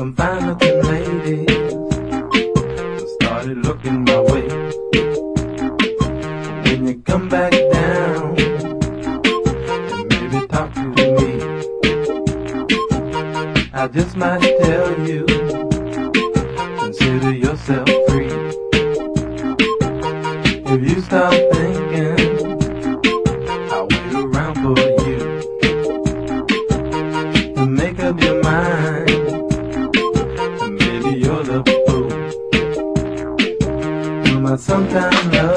some fine looking ladies started looking my way. When you come back down and maybe talk to me, I just might tell you, consider yourself free. If you start thinking I'll wait around for you to make up your mind, and maybe you're the fool. But sometimes